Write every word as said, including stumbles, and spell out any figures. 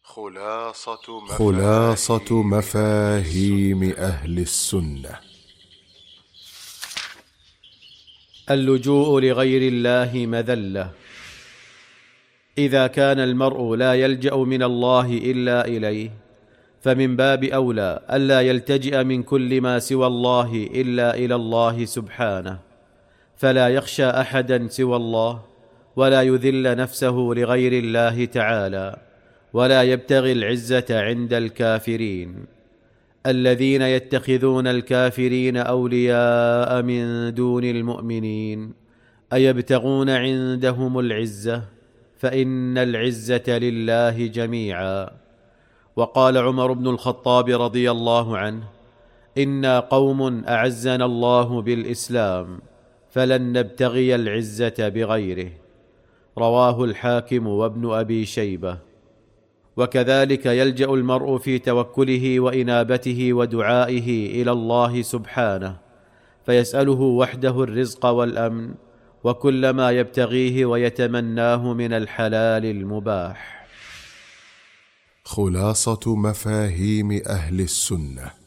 خلاصة مفاهيم, خلاصة مفاهيم أهل السنة. اللجوء لغير الله مذلة. إذا كان المرء لا يلجأ من الله إلا إليه، فمن باب أولى ألا يلتجئ من كل ما سوى الله إلا إلى الله سبحانه، فلا يخشى أحدا سوى الله، ولا يذل نفسه لغير الله تعالى، ولا يبتغي العزة عند الكافرين الذين يتخذون الكافرين أولياء من دون المؤمنين، أيبتغون عندهم العزة؟ فإن العزة لله جميعا. وقال عمر بن الخطاب رضي الله عنه: إنا قوم أعزنا الله بالإسلام، فلن نبتغي العزة بغيره. رواه الحاكم وابن أبي شيبة. وكذلك يلجأ المرء في توكله وإنابته ودعائه إلى الله سبحانه، فيسأله وحده الرزق والأمن وكل ما يبتغيه ويتمناه من الحلال المباح. خلاصة مفاهيم أهل السنة.